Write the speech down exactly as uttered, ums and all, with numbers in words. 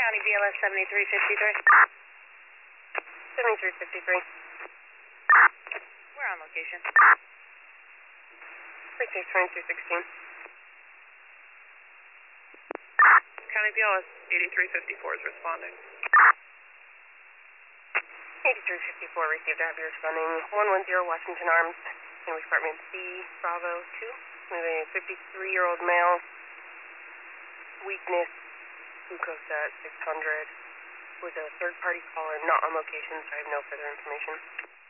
County B L S seventy-three fifty-three. seventy-three fifty-three. We're on location. Precinct twenty-three sixteen. County B L S eighty-three fifty-four is responding. eighty-three fifty-four received. I have you responding. one one zero Washington Arms. In Department C, Bravo two. With a fifty-three-year-old male. Weakness. Glucose at six hundred. With a third-party caller not on location, so I have no further information.